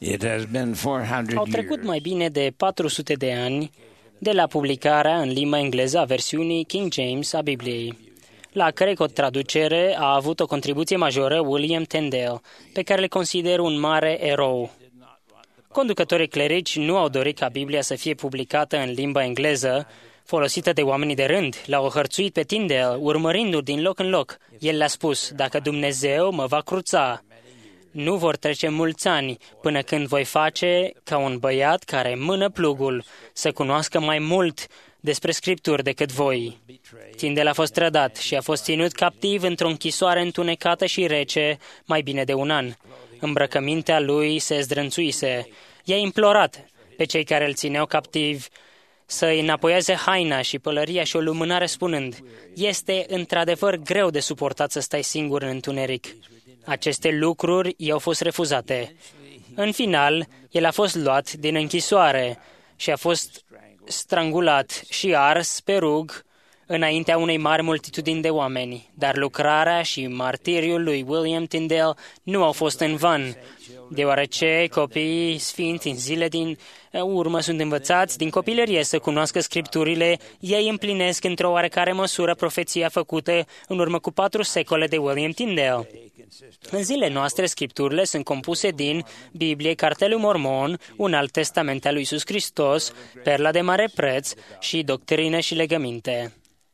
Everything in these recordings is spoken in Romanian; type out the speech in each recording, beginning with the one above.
Au trecut mai bine de 400 de ani de la publicarea în limba engleză a versiunii King James a Bibliei, la cărei traducere a avut o contribuție majoră William Tyndale, pe care le consider un mare erou. Conducătorii clerici nu au dorit ca Biblia să fie publicată în limba engleză, folosită de oamenii de rând. L-au hărțuit pe Tyndale, urmărindu-l din loc în loc. El le-a spus: dacă Dumnezeu mă va cruța, nu vor trece mulți ani până când voi face ca un băiat care mână plugul să cunoască mai mult despre Scripturi decât voi. Tyndale a fost trădat și a fost ținut captiv într-o închisoare întunecată și rece mai bine de un an. Îmbrăcămintea lui se zdrânțuise. I-a implorat pe cei care îl țineau captiv să îi înapoieze haina și pălăria și o lumânare, spunând: este într-adevăr greu de suportat să stai singur în întuneric. Aceste lucruri i-au fost refuzate. În final, el a fost luat din închisoare și a fost strangulat și ars pe rug înaintea unei mari multitudini de oameni. Dar lucrarea și martiriul lui William Tyndale nu au fost în van, deoarece copiii sfinți în zile din urmă sunt învățați din copilărie să cunoască Scripturile. Ei împlinesc într-o oarecare măsură profeția făcută în urmă cu 4 secole de William Tyndale. În zilele noastre, Scripturile sunt compuse din Biblie, Cartelul Mormon, un alt testament al lui Iisus Hristos, perla de mare preț și doctrină și legăminte.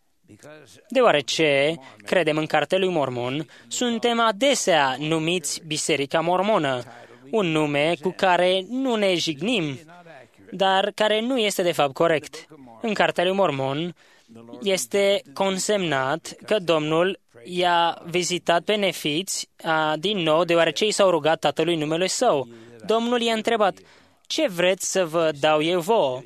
Deoarece credem în Cartelul Mormon, suntem adesea numiți Biserica Mormonă, un nume cu care nu ne jignim, dar care nu este de fapt corect. În Cartelul Mormon este consemnat că Domnul i-a vizitat pe nefiți din nou, deoarece i s-au rugat Tatălui numele Său. Domnul i-a întrebat: ce vreți să vă dau eu vouă?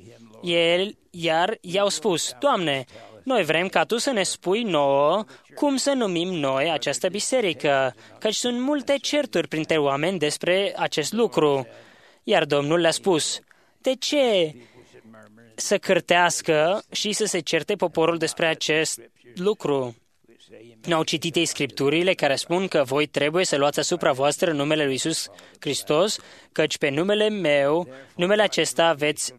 Iar i-au spus: Doamne, noi vrem ca Tu să ne spui nouă cum să numim noi această biserică, căci sunt multe certuri printre oameni despre acest lucru. Iar Domnul le-a spus: de ce să cârtească și să se certe poporul despre acest lucru? Nu au citit ei Scripturile care spun că voi trebuie să luați asupra voastră numele lui Iisus Hristos, căci pe numele meu, numele acesta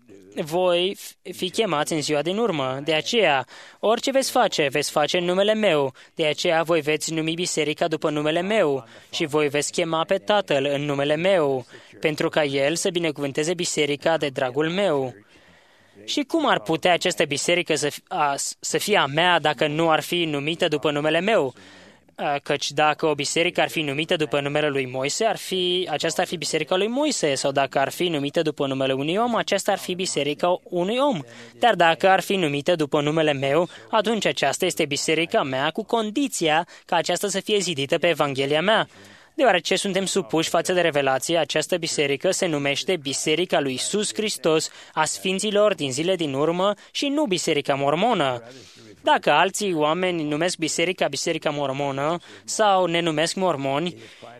voi fi chemați în ziua din urmă. De aceea, orice veți face în numele meu. De aceea voi veți numi biserica după numele meu și voi veți chema pe Tatăl în numele meu, pentru ca El să binecuvânteze biserica de dragul meu. Și cum ar putea această biserică să fie a mea dacă nu ar fi numită după numele meu? Căci dacă o biserică ar fi numită după numele lui Moise, aceasta ar fi biserica lui Moise, sau dacă ar fi numită după numele unui om, aceasta ar fi biserica unui om. Dar dacă ar fi numită după numele meu, atunci aceasta este biserica mea, cu condiția ca aceasta să fie zidită pe Evanghelia mea. Deoarece suntem supuși față de revelație, această biserică se numește Biserica lui Iisus Hristos a Sfinților din zile din urmă și nu Biserica Mormonă. Dacă alții oameni numesc Biserica Mormonă sau ne numesc mormoni,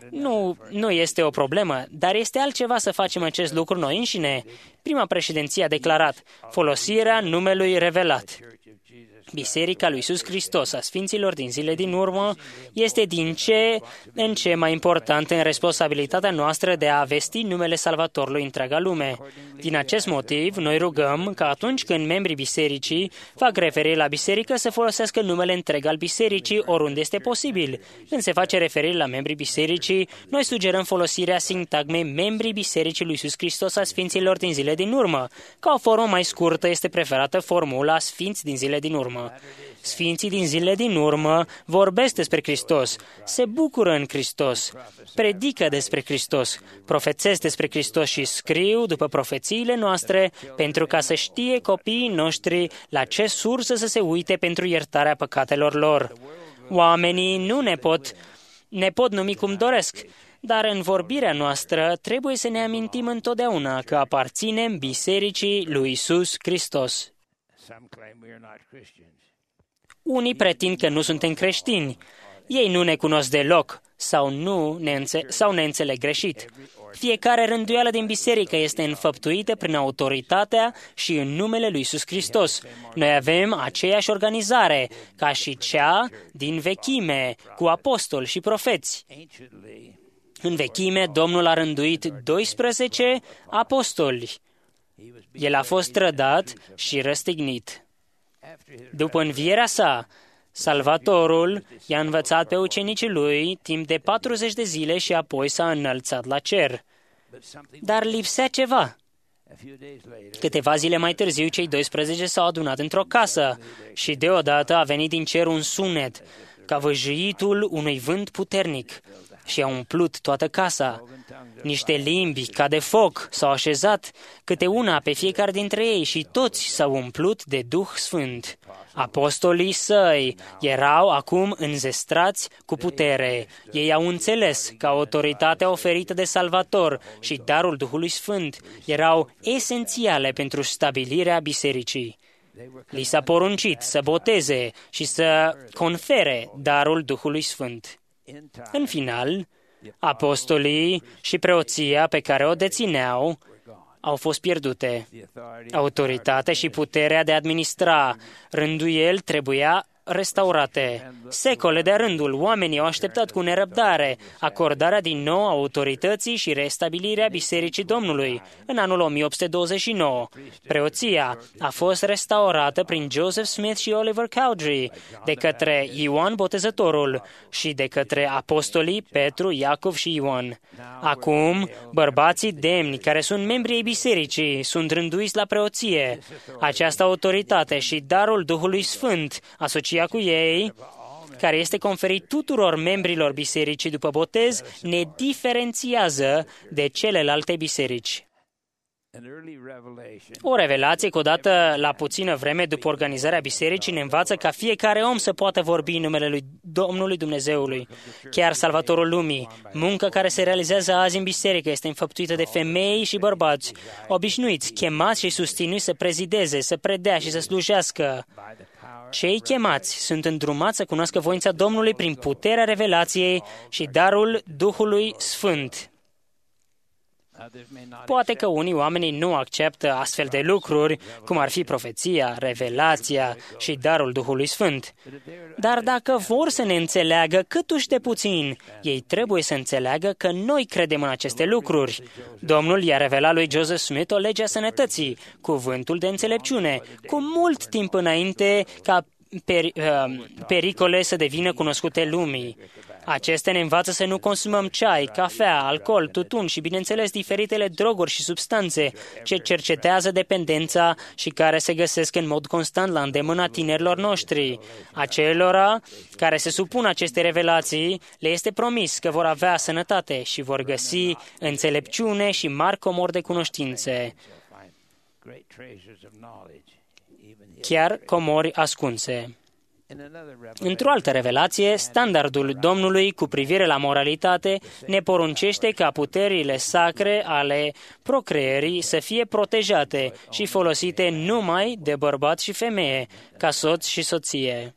nu este o problemă, dar este altceva să facem acest lucru noi înșine. Prima președinție a declarat folosirea numelui revelat. Biserica lui Iisus Hristos a Sfinților din zile din urmă este din ce în ce mai importantă în responsabilitatea noastră de a vesti numele Salvatorului întreaga lume. Din acest motiv, noi rugăm că atunci când membrii bisericii fac referire la biserică să folosească numele întreg al bisericii oriunde este posibil. Când se face referire la membrii bisericii, noi sugerăm folosirea sintagmei membrii Bisericii lui Iisus Hristos a Sfinților din zile din urmă. Ca o formă mai scurtă este preferată formula Sfinți din zile din urmă. Sfinții din zile din urmă vorbesc despre Hristos, se bucură în Hristos, predică despre Hristos, profețesc despre Hristos și scriu după profețiile noastre pentru ca să știe copiii noștri la ce sursă să se uite pentru iertarea păcatelor lor. Oamenii nu ne pot numi cum doresc, dar în vorbirea noastră trebuie să ne amintim întotdeauna că aparținem Bisericii lui Iisus Hristos. Unii pretind că nu suntem creștini. Ei nu ne cunosc deloc sau ne înțeleg greșit. Fiecare rânduială din biserică este înfăptuită prin autoritatea și în numele lui Iisus Hristos. Noi avem aceeași organizare ca și cea din vechime, cu apostoli și profeți. În vechime, Domnul a rânduit 12 apostoli. El a fost trădat și răstignit. După învierea sa, Salvatorul i-a învățat pe ucenicii lui timp de 40 de zile și apoi s-a înălțat la cer. Dar lipsea ceva. Câteva zile mai târziu, cei 12 s-au adunat într-o casă și deodată a venit din cer un sunet, ca văjăitul unui vânt puternic, și a umplut toată casa. Niște limbi ca de foc s-au așezat, câte una pe fiecare dintre ei, și toți s-au umplut de Duh Sfânt. Apostolii săi erau acum înzestrați cu putere. Ei au înțeles că autoritatea oferită de Salvator și darul Duhului Sfânt erau esențiale pentru stabilirea bisericii. Li s-a poruncit să boteze și să confere darul Duhului Sfânt. În final, apostolii și preoția pe care o dețineau au fost pierdute. Autoritatea și puterea de a administra rânduieli trebuia restaurate. Secole de rândul, oamenii au așteptat cu nerăbdare acordarea din nou a autorității și restabilirea Bisericii Domnului. În anul 1829, preoția a fost restaurată prin Joseph Smith și Oliver Cowdery, de către Ioan Botezătorul și de către apostolii Petru, Iacov și Ioan. Acum, bărbații demni care sunt membri ai bisericii sunt rânduiți la preoție. Această autoritate și darul Duhului Sfânt asociat cu ei, care este conferit tuturor membrilor bisericii după botez, ne diferențiază de celelalte biserici. O revelație că odată la puțină vreme după organizarea bisericii ne învață ca fiecare om să poată vorbi în numele lui Domnului Dumnezeului, chiar Salvatorul lumii. Munca care se realizează azi în biserică este înfăptuită de femei și bărbați, obișnuiți, chemați și susținuți să prezideze, să predea și să slujească. Cei chemați sunt îndrumați să cunoască voința Domnului prin puterea revelației și darul Duhului Sfânt. Poate că unii oameni nu acceptă astfel de lucruri, cum ar fi profeția, revelația și darul Duhului Sfânt. Dar dacă vor să ne înțeleagă câtuși de puțin, ei trebuie să înțeleagă că noi credem în aceste lucruri. Domnul i-a revelat lui Joseph Smith o lege a sănătății, cuvântul de înțelepciune, cu mult timp înainte ca pericole să devină cunoscute lumii. Acestea ne învață să nu consumăm ceai, cafea, alcool, tutun și, bineînțeles, diferitele droguri și substanțe ce cercetează dependența și care se găsesc în mod constant la îndemâna tinerilor noștri. Acelora care se supun aceste revelații, le este promis că vor avea sănătate și vor găsi înțelepciune și mari comori de cunoștințe, chiar comori ascunse. Într-o altă revelație, standardul Domnului cu privire la moralitate ne poruncește ca puterile sacre ale procreierii să fie protejate și folosite numai de bărbat și femeie, ca soț și soție.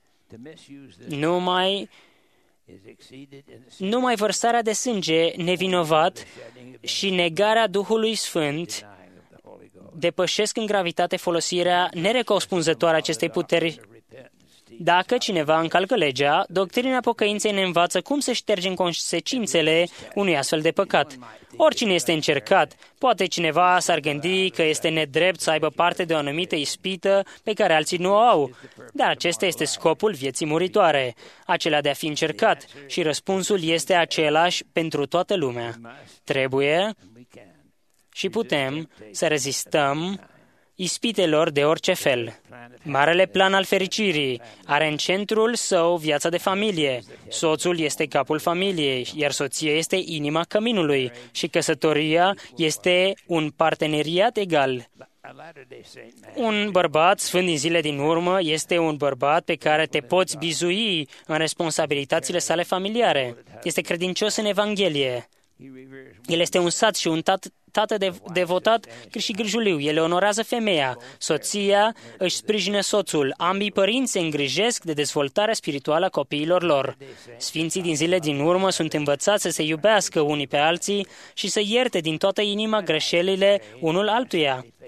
Numai vărsarea de sânge nevinovat și negarea Duhului Sfânt depășesc în gravitate folosirea nerecospunzătoare a acestei puteri. Dacă cineva încalcă legea, doctrina pocăinței ne învață cum să ștergem consecințele unui astfel de păcat. Oricine este încercat, poate cineva s-ar gândi că este nedrept să aibă parte de o anumită ispită pe care alții nu o au, dar acesta este scopul vieții muritoare, acela de a fi încercat, și răspunsul este același pentru toată lumea. Trebuie și putem să rezistăm ispitelor de orice fel. Marele plan al fericirii are în centrul său viața de familie. Soțul este capul familiei, iar soția este inima căminului și căsătoria este un parteneriat egal. Un bărbat sfânt din zile din urmă este un bărbat pe care te poți bizui în responsabilitățile sale familiare. Este credincios în Evanghelie. El este un sat și un tată devotat și grijuliu. El onorează femeia. Soția își sprijină soțul. Ambii părinți se îngrijesc de dezvoltarea spirituală a copiilor lor. Sfinții din zile din urmă sunt învățați să se iubească unii pe alții și să ierte din toată inima greșelile unul altuia.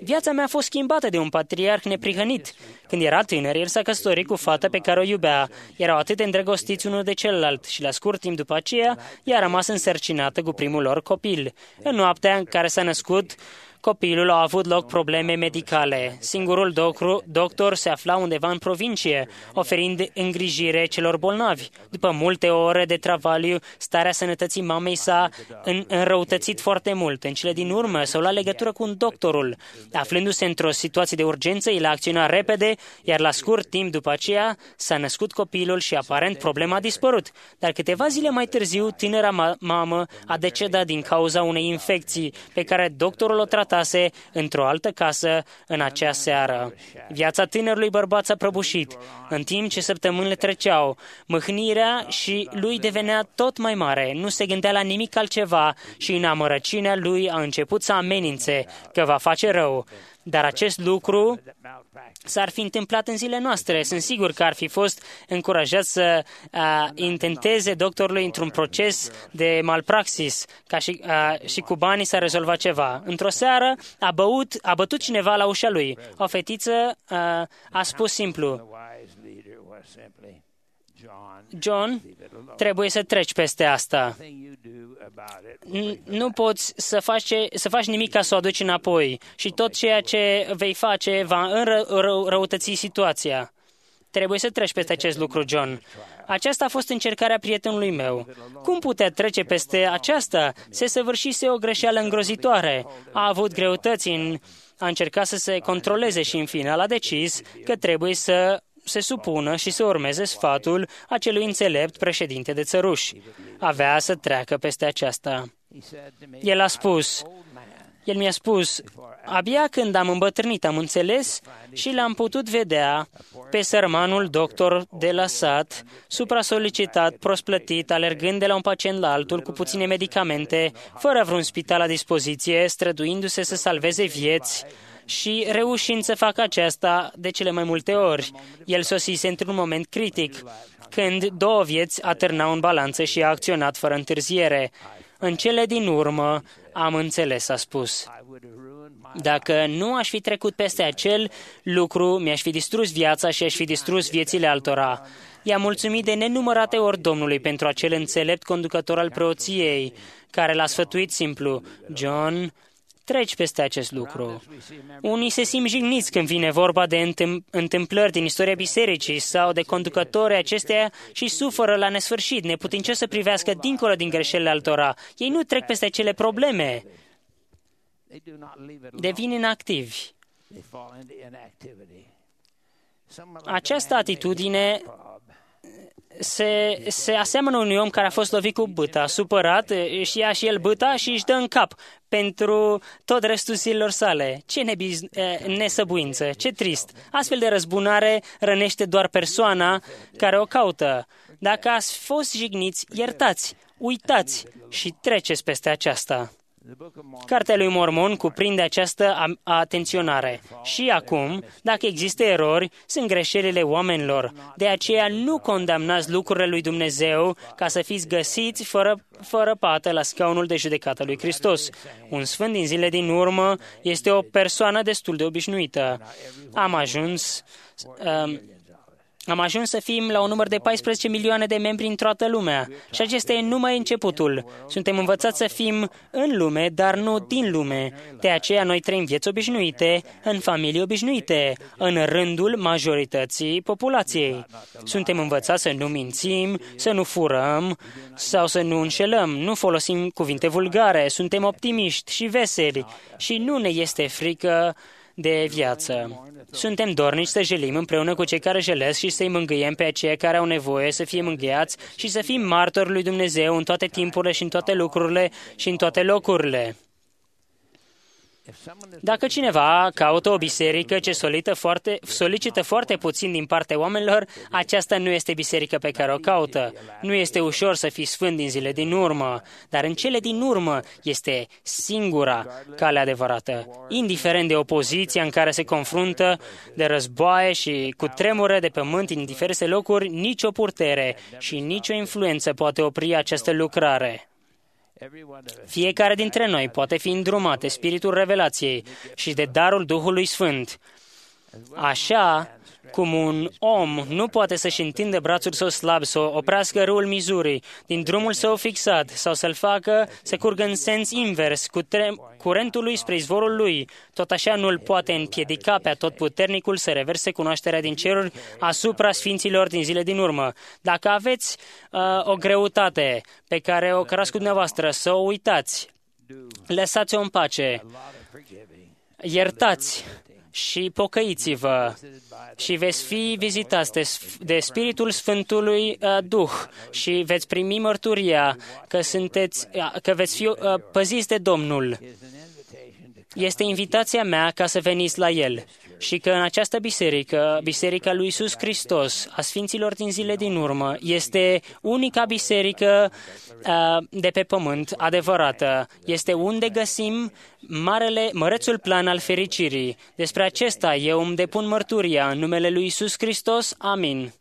Viața mea a fost schimbată de un patriarh neprihănit. Când era tânăr, el s-a căsătorit cu fata pe care o iubea. Erau atât de îndrăgostiți unul de celălalt și la scurt timp după aceea, ea a rămas însărcinată cu primul lor copil. În noaptea în care s-a născut copilul, au avut loc probleme medicale. Singurul doctor se afla undeva în provincie, oferind îngrijire celor bolnavi. După multe ore de travaliu, starea sănătății mamei s-a înrăutățit foarte mult. În cele din urmă s-au luat legătură cu un doctorul. Aflându-se într-o situație de urgență, el a acționat repede, iar la scurt timp după aceea s-a născut copilul și aparent problema a dispărut. Dar câteva zile mai târziu, tânăra mamă a decedat din cauza unei infecții pe care doctorul o tratase într-o altă casă în acea seară. Viața tânărului bărbat s-a prăbușit. În timp ce săptămânile treceau, mâhnirea și lui devenea tot mai mare. Nu se gândea la nimic altceva și în amărăciunea lui a început să amenințe că va face rău. Dar acest lucru s-ar fi întâmplat în zilele noastre. Sunt sigur că ar fi fost încurajat să intenteze doctorului într-un proces de malpraxis, ca și cu banii s-a rezolvat ceva. Într-o seară a bătut cineva la ușa lui. O fetiță a spus simplu: John, trebuie să treci peste asta. Nu poți să faci nimic ca să o aduci înapoi și tot ceea ce vei face va înrăutăți situația. Trebuie să treci peste acest lucru, John. Aceasta a fost încercarea prietenului meu. Cum putea trece peste aceasta? Se săvârșise o greșeală îngrozitoare. A avut greutăți a încercat să se controleze și în final a decis că trebuie să se supună și să urmeze sfatul acelui înțelept președinte de țăruși. Avea să treacă peste aceasta. El mi-a spus, abia când am îmbătrânit am înțeles și l-am putut vedea pe sărmanul doctor de la sat, supra-solicitat, prost-plătit, alergând de la un pacient la altul cu puține medicamente, fără vreun spital la dispoziție, străduindu-se să salveze vieți, și reușind să facă aceasta de cele mai multe ori. El sosise într-un moment critic, când două vieți atârnau în balanță și a acționat fără întârziere. În cele din urmă am înțeles, a spus. Dacă nu aș fi trecut peste acel lucru, mi-aș fi distrus viața și aș fi distrus viețile altora. I-am mulțumit de nenumărate ori Domnului pentru acel înțelept conducător al preoției, care l-a sfătuit simplu: John, treci peste acest lucru. Unii se simt jigniți când vine vorba de întâmplări din istoria bisericii sau de conducători acesteia și suferă la nesfârșit, neputincioși să privească dincolo din greșelile altora. Ei nu trec peste acele probleme. Devin inactivi. Această atitudine se aseamănă unui om care a fost lovit cu bâta, supărat, și ia și el bâta și își dă în cap pentru tot restul zilelor sale. Ce nesăbuință, ce trist! Astfel de răzbunare rănește doar persoana care o caută. Dacă ați fost jigniți, iertați, uitați și treceți peste aceasta. Cartea lui Mormon cuprinde această atenționare. Și acum, dacă există erori, sunt greșelile oamenilor. De aceea nu condamnați lucrurile lui Dumnezeu ca să fiți găsiți fără pată la scaunul de judecată lui Hristos. Un sfânt din zile din urmă este o persoană destul de obișnuită. Am ajuns să fim la un număr de 14 milioane de membri în toată lumea și acesta e numai începutul. Suntem învățați să fim în lume, dar nu din lume. De aceea noi trăim vieți obișnuite, în familii obișnuite, în rândul majorității populației. Suntem învățați să nu mințim, să nu furăm sau să nu înșelăm, nu folosim cuvinte vulgare, suntem optimiști și veseli și nu ne este frică de viață. Suntem dornici să jelim împreună cu cei care jelesc și să-i mângâiem pe aceia care au nevoie să fie mângâiați și să fim martori lui Dumnezeu în toate timpurile și în toate lucrurile și în toate locurile. Dacă cineva caută o biserică ce solicită foarte puțin din partea oamenilor, aceasta nu este biserica pe care o caută. Nu este ușor să fii sfânt din zile din urmă, dar în cele din urmă este singura cale adevărată. Indiferent de opoziția în care se confruntă, de războaie și cu tremure de pământ în diverse locuri, nicio putere și nicio influență poate opri această lucrare. Fiecare dintre noi poate fi îndrumat de Spiritul Revelației și de darul Duhului Sfânt. Așa cum un om nu poate să-și întindă brațul său slab, să oprească râul Missouri din drumul său fixat sau să-l facă să curgă în sens invers cu curentul lui spre izvorul lui, tot așa nu îl poate împiedica pe Atotputernicul să reverse cunoașterea din ceruri asupra sfinților din zile din urmă. Dacă aveți o greutate pe care o cărasc cu dumneavoastră, să o uitați, lăsați-o în pace, iertați și pocăiți-vă și veți fi vizitați de Spiritul Sfântului Duh și veți primi mărturia că veți fi păziți de Domnul. Este invitația mea ca să veniți la El și că în această biserică, Biserica lui Iisus Hristos, a Sfinților din zile din urmă, este unica biserică de pe pământ adevărată. Este unde găsim mărețul plan al fericirii. Despre acesta eu îmi depun mărturia în numele lui Iisus Hristos. Amin.